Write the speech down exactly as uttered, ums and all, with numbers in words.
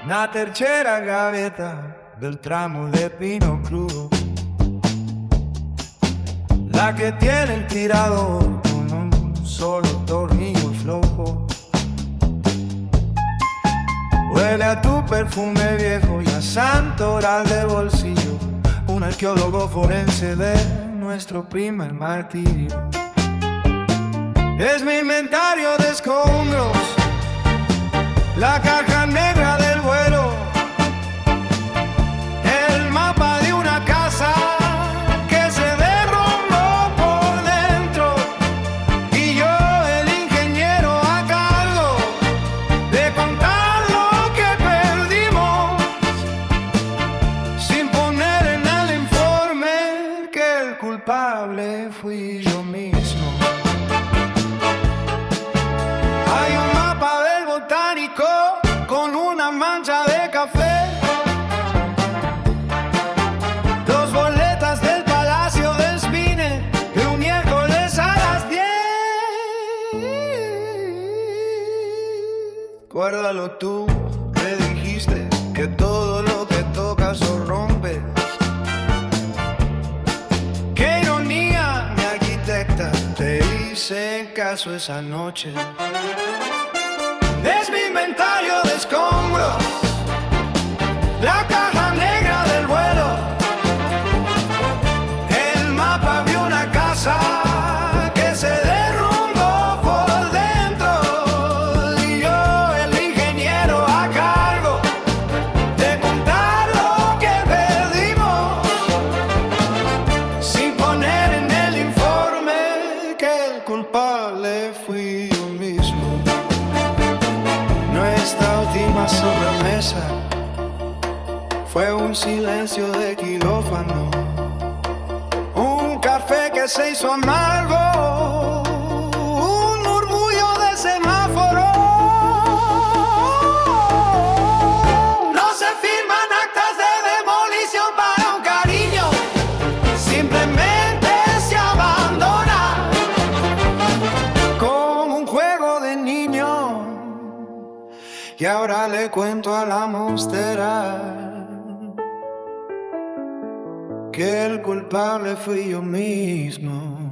una tercera gavetta del tramo de pino crudo, la que tiene el tirador con un solo tornillo flojo. Huele a tu perfume viejo y a santoral de bolsillo, un arqueólogo forense de nuestro primer martirio. Es mi inventario de escombros, la caja negra del vuelo, el mapa de una casa que se derrumbó por dentro, y yo el ingeniero a cargo de contar lo que perdimos, sin poner en el informe que el culpable fui yo mismo. Hay un mapa del botánico con una mancha de café, dos boletas del Palacio del Spine de un miércoles a las diez. Guárdalo tú, me dijiste que todo lo que tocas o rompes. Qué ironía, mi arquitecta, te hice caso esa noche. Es mi inventario de escombros, la caja negra del vuelo, el mapa de una casa que se derrumbó por dentro, y yo el ingeniero a cargo de contar lo que perdimos, sin poner en el informe que el culpable fui yo mismo. Nuestra última sobremesa fue un silencio de quirófano, un café que se hizo amargo, un murmullo de semáforo. No se firman actas de demolición para un cariño, simplemente se abandona como un juego de niño. Y ahora le cuento a la mostera que el culpable fui yo mismo.